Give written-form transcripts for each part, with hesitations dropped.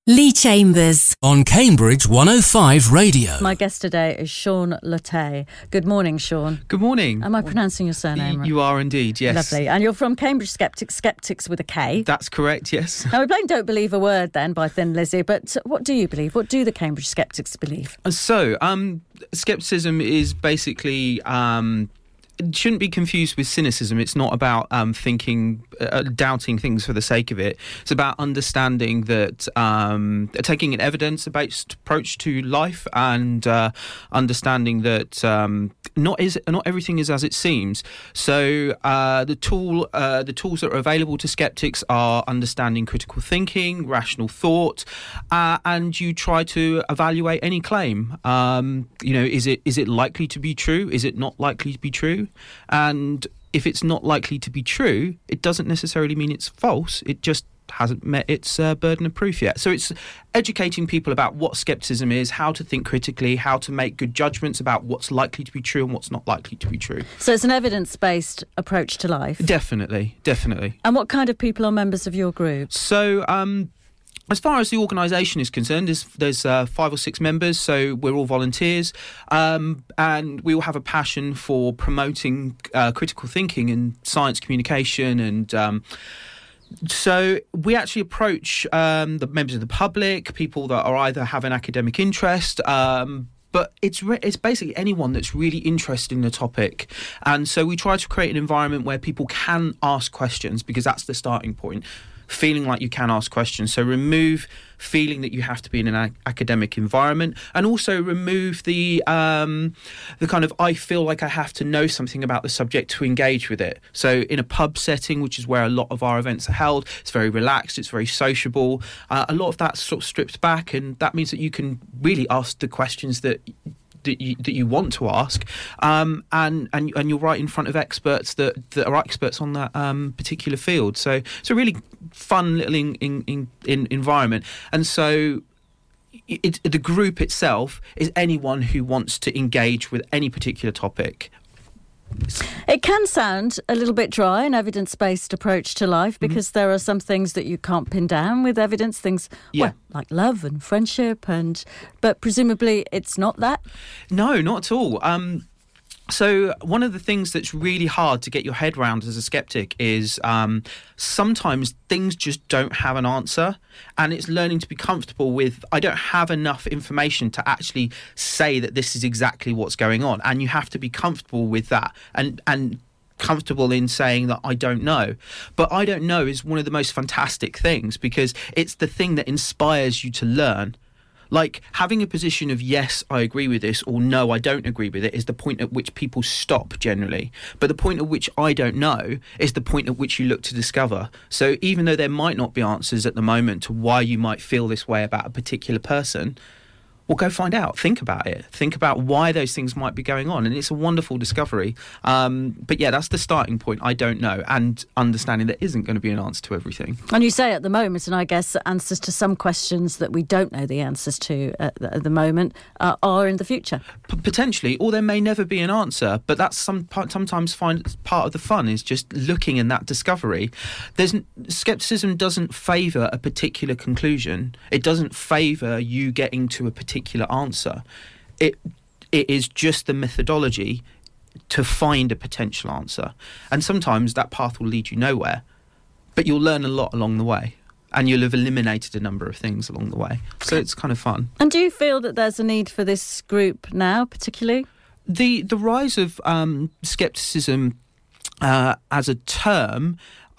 Lee Chambers on Cambridge 105 Radio. My guest today is Sean Latte. Good morning, Sean. Good morning. Am I pronouncing your surname right? You are indeed, yes. Lovely. And you're from Cambridge Skeptics with a K. That's correct, yes. Now, we're playing Don't Believe a Word then by Thin Lizzy, but what do you believe? What do the Cambridge Skeptics believe? So, skepticism is basically... it shouldn't be confused with cynicism. It's not about doubting things for the sake of it. It's about understanding that, taking an evidence-based approach to life and understanding that not everything is as it seems. So the tools that are available to skeptics are understanding critical thinking, rational thought, and you try to evaluate any claim. Is it likely to be true? Is it not likely to be true? And if it's not likely to be true, it doesn't necessarily mean it's false. It just hasn't met its burden of proof yet. So it's educating people about what skepticism is, how to think critically, how to make good judgments about what's likely to be true and what's not likely to be true. So it's an evidence-based approach to life? Definitely. And what kind of people are members of your group? So... as far as the organisation is concerned, there's 5 or 6 members, so we're all volunteers, and we all have a passion for promoting critical thinking and science communication, and so we actually approach the members of the public, people that are either have an academic interest, but it's basically anyone that's really interested in the topic. And so we try to create an environment where people can ask questions, because that's the starting point. Feeling like you can ask questions. So remove feeling that you have to be in an academic environment, and also remove the kind of I feel like I have to know something about the subject to engage with it. So in a pub setting, which is where a lot of our events are held, it's very relaxed, it's very sociable. A lot of that's sort of stripped back, and that means that you can really ask the questions that you want to ask, and you're right in front of experts that are experts on that particular field. So it's a really fun little environment. And so the group itself is anyone who wants to engage with any particular topic. It can sound a little bit dry, an evidence-based approach to life, because there are some things that you can't pin down with evidence, things like love and friendship, but presumably it's not that? No, not at all. So one of the things that's really hard to get your head around as a skeptic is sometimes things just don't have an answer, and it's learning to be comfortable with, I don't have enough information to actually say that this is exactly what's going on, and you have to be comfortable with that and comfortable in saying that I don't know. But I don't know is one of the most fantastic things, because it's the thing that inspires you to learn. Like, having a position of yes, I agree with this, or no, I don't agree with it, is the point at which people stop generally. But the point at which I don't know is the point at which you look to discover. So even though there might not be answers at the moment to why you might feel this way about a particular person, well, go find out. Think about it. Think about why those things might be going on. And it's a wonderful discovery. But yeah, that's the starting point. I don't know. And understanding there isn't going to be an answer to everything. And you say at the moment, and I guess answers to some questions that we don't know the answers to at the moment are in the future. Potentially, or there may never be an answer. But that's sometimes part of the fun is just looking in that discovery. Skepticism doesn't favour a particular conclusion. It doesn't favour you getting to a particular answer. It is just the methodology to find a potential answer, and sometimes that path will lead you nowhere, but you'll learn a lot along the way, and you'll have eliminated a number of things along the way, so it's kind of fun. And do you feel that there's a need for this group now, particularly? The rise of skepticism as a term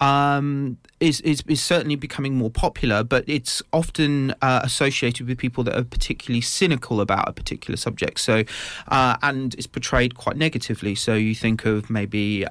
is certainly becoming more popular, but it's often associated with people that are particularly cynical about a particular subject. So, and it's portrayed quite negatively. So you think of maybe,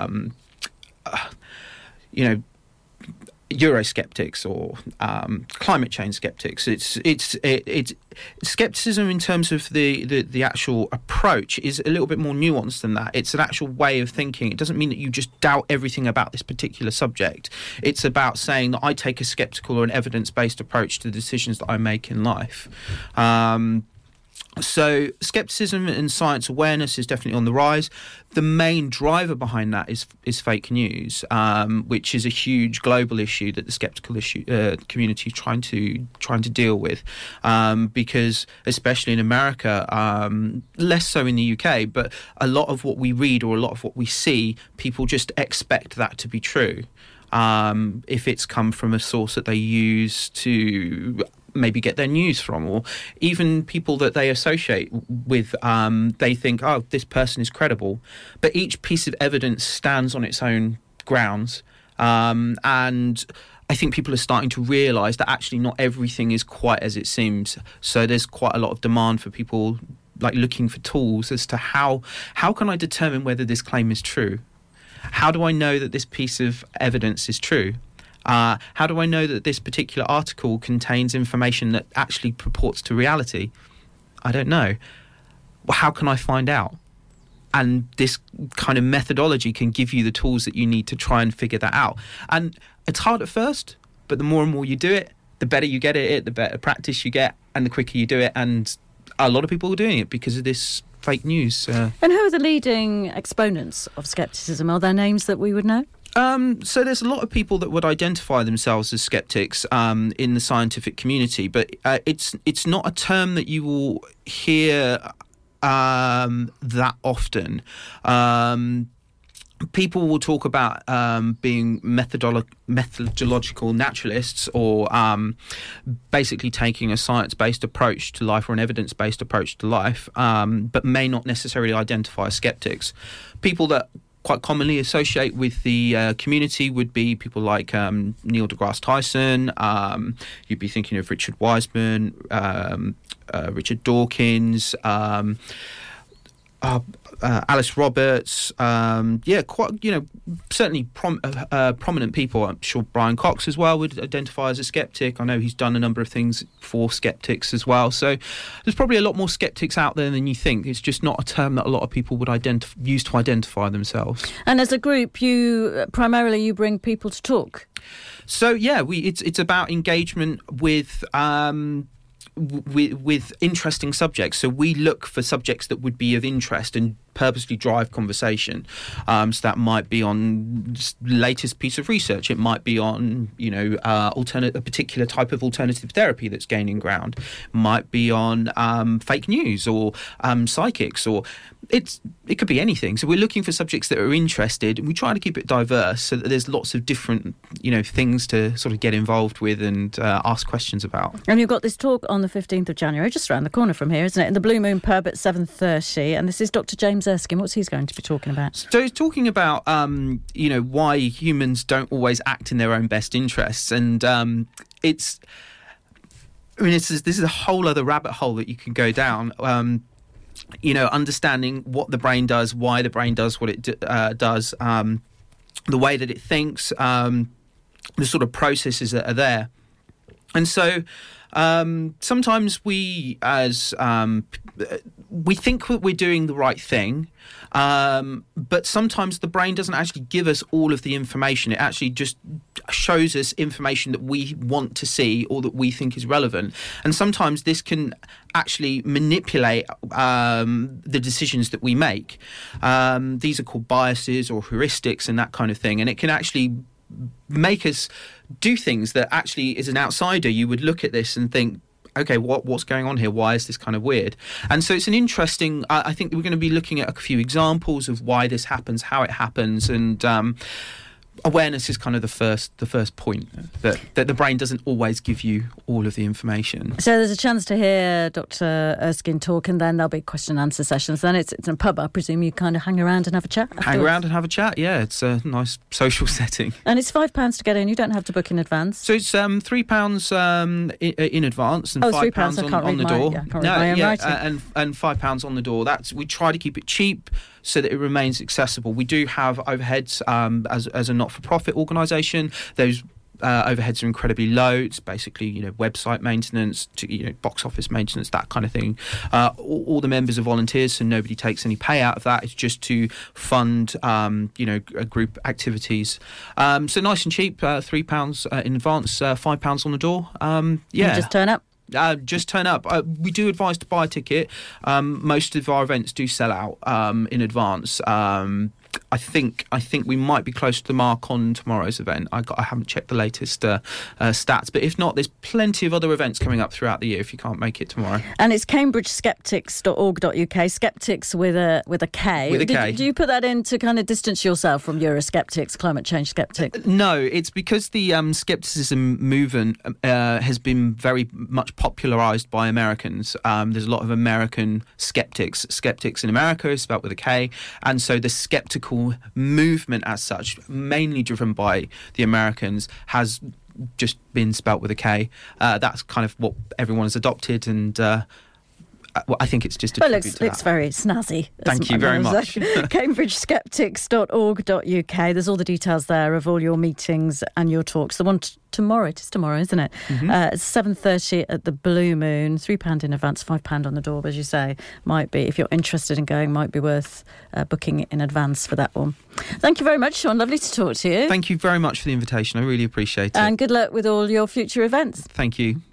Eurosceptics or climate change skeptics. It's skepticism in terms of the actual approach is a little bit more nuanced than that. It's an actual way of thinking. It doesn't mean that you just doubt everything about this particular subject. It's about saying that I take a skeptical or an evidence-based approach to the decisions that I make in life. So skepticism and science awareness is definitely on the rise. The main driver behind that is fake news, which is a huge global issue that the skeptical community is trying to deal with, because especially in America, less so in the UK, but a lot of what we read or a lot of what we see, people just expect that to be true. If it's come from a source that they use to maybe get their news from, or even people that they associate with, they think, oh, this person is credible. But each piece of evidence stands on its own grounds. And I think people are starting to realise that actually not everything is quite as it seems. So there's quite a lot of demand for people like looking for tools as to how can I determine whether this claim is true? How do I know that this piece of evidence is true? How do I know that this particular article contains information that actually purports to reality? I don't know. Well, how can I find out? And this kind of methodology can give you the tools that you need to try and figure that out. And it's hard at first, but the more and more you do it, the better you get at it, the better practice you get, and the quicker you do it. And a lot of people are doing it because of this fake news. And who are the leading exponents of skepticism? Are there names that we would know? So there's a lot of people that would identify themselves as skeptics in the scientific community, but it's not a term that you will hear that often. People will talk about being methodological naturalists, or basically taking a science-based approach to life or an evidence-based approach to life, but may not necessarily identify as skeptics. People that quite commonly associate with the community would be people like Neil deGrasse Tyson. You'd be thinking of Richard Wiseman, Richard Dawkins, Alice Roberts, certainly prominent people. I'm sure Brian Cox as well would identify as a skeptic. I know he's done a number of things for skeptics as well. So there's probably a lot more skeptics out there than you think. It's just not a term that a lot of people would use to identify themselves. And as a group, you bring people to talk. So yeah, it's about engagement with interesting subjects. So we look for subjects that would be of interest and purposely drive conversation. So that might be on latest piece of research. It might be on, a particular type of alternative therapy that's gaining ground. It might be on fake news or psychics, or it could be anything. So we're looking for subjects that are interested, and we try to keep it diverse so that there's lots of different, things to sort of get involved with and ask questions about. And you've got this talk on the 15th of January, just around the corner from here, isn't it? In the Blue Moon Pub at 7:30. And this is Dr. James Erskine. What's he going to be talking about? So he's talking about, why humans don't always act in their own best interests. And this is a whole other rabbit hole that you can go down. Understanding what the brain does, why the brain does what it does, the way that it thinks, the sort of processes that are there. And so sometimes we think that we're doing the right thing, but sometimes the brain doesn't actually give us all of the information. It actually just shows us information that we want to see or that we think is relevant. And sometimes this can actually manipulate the decisions that we make. These are called biases or heuristics and that kind of thing. And it can actually make us do things that actually, as an outsider, you would look at this and think, okay, what's going on here? Why is this kind of weird? And so it's an interesting, I think we're going to be looking at a few examples of why this happens, how it happens, and awareness is kind of the first point, that the brain doesn't always give you all of the information. So there's a chance to hear Dr. Erskine talk, and then there'll be question and answer sessions. Then it's in a pub, I presume. You kind of hang around and have a chat afterwards. Hang around and have a chat, yeah. It's a nice social setting. And it's £5 to get in. You don't have to book in advance. So it's £3 in advance and £5 on the door. And £5 on the door. We try to keep it cheap so that it remains accessible. We do have overheads as a not-for-profit organisation. Those overheads are incredibly low. It's basically, website maintenance, box office maintenance, that kind of thing. All the members are volunteers, so nobody takes any pay out of that. It's just to fund, group activities. So nice and cheap, £3 in advance, £5 on the door. You just turn up. Just turn up. We do advise to buy a ticket. Most of our events do sell out in advance. I think we might be close to the mark on tomorrow's event. I haven't checked the latest stats, but if not, there's plenty of other events coming up throughout the year if you can't make it tomorrow. And it's cambridgeskeptics.org.uk, skeptics with a K. With a K. Do you put that in to kind of distance yourself from Eurosceptics, climate change skeptics? No, it's because the skepticism movement has been very much popularised by Americans. There's a lot of American skeptics. Skeptics in America is spelled with a K, and so the skeptical movement as such, mainly driven by the Americans, has just been spelt with a K. That's kind of what everyone has adopted, and I think it's just a tribute to that. Looks very snazzy. Thank you very much. cambridgeskeptics.org.uk. There's all the details there of all your meetings and your talks. The one tomorrow, it is tomorrow, isn't it? Mm-hmm. It's 7:30 at the Blue Moon. £3 in advance, £5 on the door, as you say. Might be, if you're interested in going, might be worth booking in advance for that one. Thank you very much, Sean. Lovely to talk to you. Thank you very much for the invitation. I really appreciate it. And good luck with all your future events. Thank you.